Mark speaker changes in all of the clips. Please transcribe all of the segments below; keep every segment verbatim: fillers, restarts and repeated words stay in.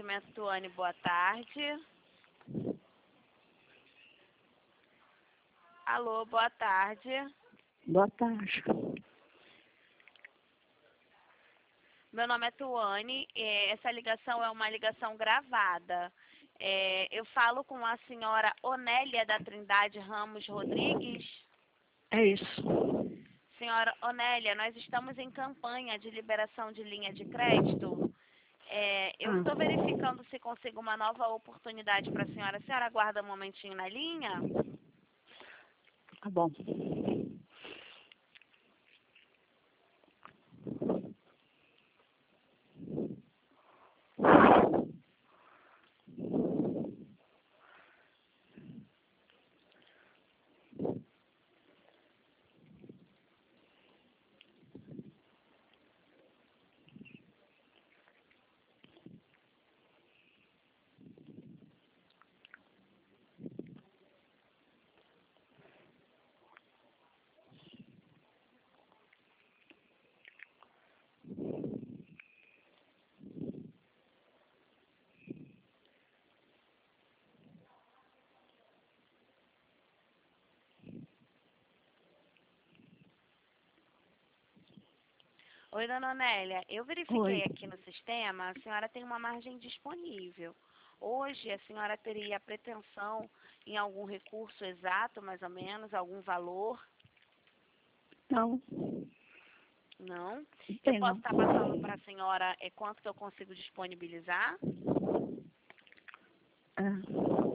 Speaker 1: atendimento, Tuane, boa tarde. Alô, boa tarde.
Speaker 2: Boa tarde.
Speaker 1: Meu nome é Tuane, é, essa ligação é uma ligação gravada. É, eu falo com a senhora Onélia da Trindade Ramos Rodrigues.
Speaker 2: É isso.
Speaker 1: Senhora Onélia, nós estamos em campanha de liberação de linha de crédito. É, eu
Speaker 2: Ah.
Speaker 1: estou verificando se consigo uma nova oportunidade para a senhora. A senhora aguarda um momentinho na linha?
Speaker 2: Tá bom.
Speaker 1: Oi, dona Onélia. Eu verifiquei
Speaker 2: Oi.
Speaker 1: aqui no sistema, a senhora tem uma margem disponível. Hoje, a senhora teria pretensão em algum recurso exato, mais ou menos, algum valor?
Speaker 2: Não.
Speaker 1: Não?
Speaker 2: Não
Speaker 1: Eu
Speaker 2: tem,
Speaker 1: posso
Speaker 2: não.
Speaker 1: estar passando para a senhora é, quanto que eu consigo disponibilizar?
Speaker 2: Ah.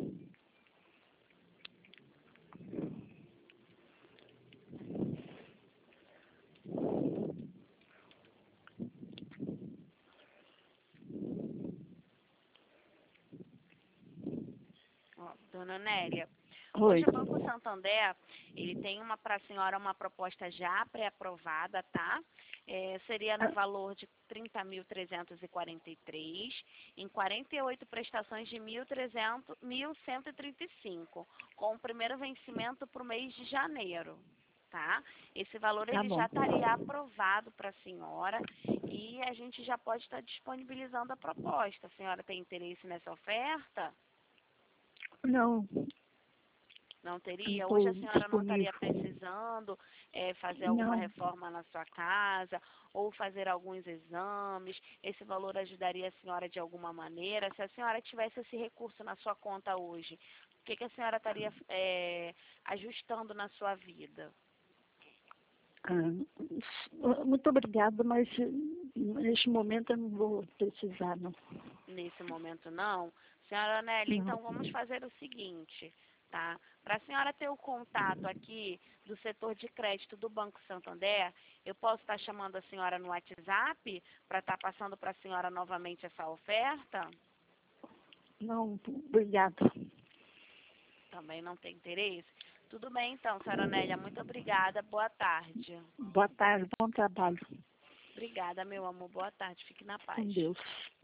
Speaker 1: Ó, dona Nélia,
Speaker 2: Oi.
Speaker 1: hoje o Banco Santander, ele tem uma para a senhora uma proposta já pré-aprovada, tá? É, seria no
Speaker 2: Ah.
Speaker 1: valor de trinta mil trezentos e quarenta e três, em quarenta e oito prestações de mil cento e trinta e cinco, com o primeiro vencimento para o mês de janeiro, tá? Esse valor
Speaker 2: Tá
Speaker 1: ele
Speaker 2: bom.
Speaker 1: já estaria aprovado para a senhora e a gente já pode estar disponibilizando a proposta. A senhora tem interesse nessa oferta?
Speaker 2: Não.
Speaker 1: Não
Speaker 2: Não
Speaker 1: teria? Hoje
Speaker 2: estou
Speaker 1: a senhora não estaria
Speaker 2: disponível.
Speaker 1: precisando é, fazer alguma
Speaker 2: Não.
Speaker 1: reforma na sua casa ou fazer alguns exames? Esse valor ajudaria a senhora de alguma maneira? Se a senhora tivesse esse recurso na sua conta hoje, o que, que a senhora estaria é, ajustando na sua vida?
Speaker 2: Ah. Muito obrigada, mas neste momento eu não vou precisar, não.
Speaker 1: Nesse momento não? Senhora Nelly,
Speaker 2: Não.
Speaker 1: então vamos fazer o seguinte, tá? Para a senhora ter o contato aqui do setor de crédito do Banco Santander, eu posso estar chamando a senhora no WhatsApp para estar passando para a senhora novamente essa oferta?
Speaker 2: Não, obrigada.
Speaker 1: Também não tem interesse? Tudo bem então, senhora Nélia, muito obrigada, boa tarde.
Speaker 2: Boa tarde, bom trabalho.
Speaker 1: Obrigada, meu amor, boa tarde, fique na
Speaker 2: Com
Speaker 1: paz.
Speaker 2: Deus.